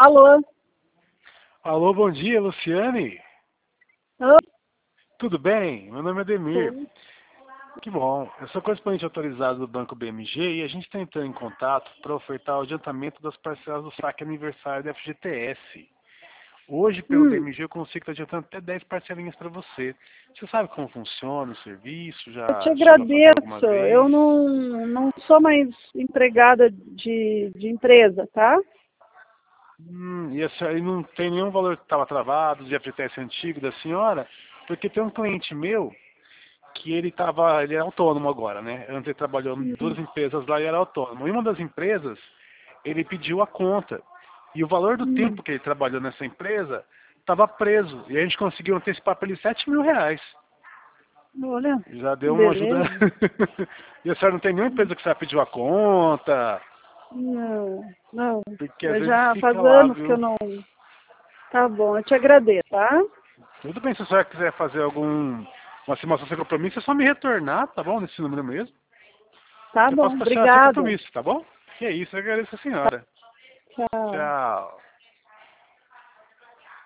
Alô? Alô, bom dia, Luciane. Oi? Tudo bem? Meu nome é Ademir. Sim. Que bom. Eu sou correspondente autorizado do Banco BMG e a gente está entrando em contato para ofertar o adiantamento das parcelas do saque aniversário da FGTS. Hoje, pelo Hum, BMG, eu consigo estar adiantando até 10 parcelinhas para você. Você sabe como funciona o serviço? eu te Já chegou a fazer alguma agradeço. vez? Eu não sou mais empregada de empresa, tá? E não tem nenhum valor que estava travado de FGTS antigo da senhora? Porque tem um cliente meu que ele é autônomo agora, né? Antes ele trabalhou em Hum, duas empresas lá e era autônomo. Em uma das empresas, ele pediu a conta. E o valor do hum. tempo que ele trabalhou nessa empresa estava preso. E a gente conseguiu antecipar para ele R$ 7.000. Olha, Já que deu uma ajuda. beleza. E a senhora não tem nenhuma empresa que você pediu a conta? Não. Porque às Eu vezes já faz fica lá, anos que eu viu? não. Tá bom, eu te agradeço, tá? Tudo bem, se a senhora quiser fazer uma simulação sem compromisso, é só me retornar, tá bom? Nesse número mesmo. Tá Que eu faço bom, pra senhora sem obrigada. compromisso, tá bom? Que é isso, eu agradeço a senhora. Tchau. Tchau.